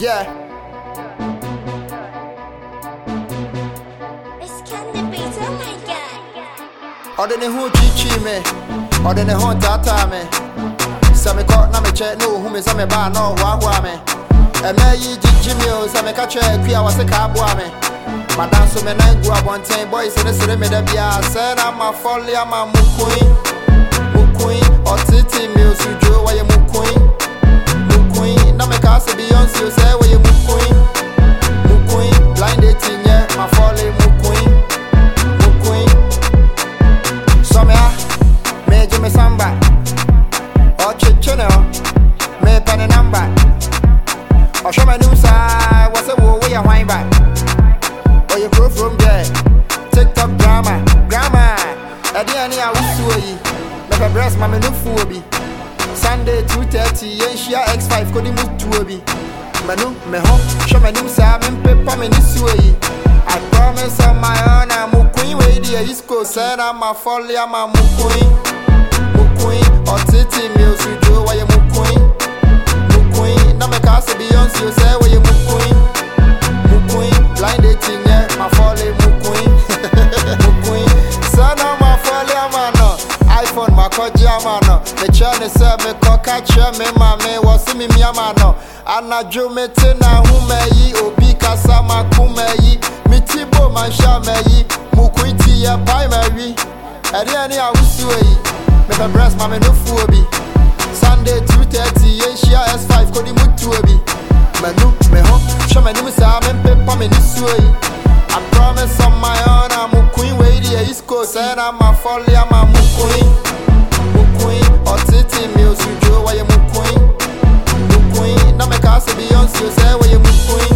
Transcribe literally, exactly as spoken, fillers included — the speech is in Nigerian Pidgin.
Yeah. It's Candy Beats, oh my god. Ordene who chichi me, ordene who tata me. Same court na me check no who me same ba no wa wa me. E me yi chichi me o same ka check kwia wase ka aboa me. Madam so me na gu abonten boys ne sere me da bia say na ma folly ama mukui. Mukui otiti me o sujo wa ye mukui. Mukui na me ka se Beyonce o say wa ye mukui. Mukui blind dating yeah ma folly mukui. Mukui so me a me je me samba. O chichene o me pen number. O show me new side was a wo we a wine back. Oh, you grow from there. TikTok drama, drama. I didn't any I was you. Never breast, mamma no phobia. Sunday two thirty, yen share X five, could you move to a be? Manu, me home, show my new salmon, paper, me this way. I promise on my own, I'm a queen, way the East Coast, said I'm a folly, I'm a queen. Queen, or titty meals, you do why you're queen. Queen, now my castle Beyonce, say where you're queen. Queen, blind dating, yeah, my folly, queen. Queen, son of my folly, amano. iPhone, my koja, mano. The channel said me coca, me, mamma, was me, miamano. Anna Joe Metina, who may ye, Obi Kasama, Kumeyi, Mitibo, Manshameyi, Mukwiti, a primary. At the end, I was sway. Me the breast, mamma, no phobia. Sunday two thirty, yen share S five, could you move to a be? Manu, me home, show my new salmon, paper, me this way. I promise on my own, I'm a queen, way the East Coast, and I'm a folly, I'm a queen. Queen, or titty meals, you do why you're queen. Queen, now me castle Beyonce, say where you're queen.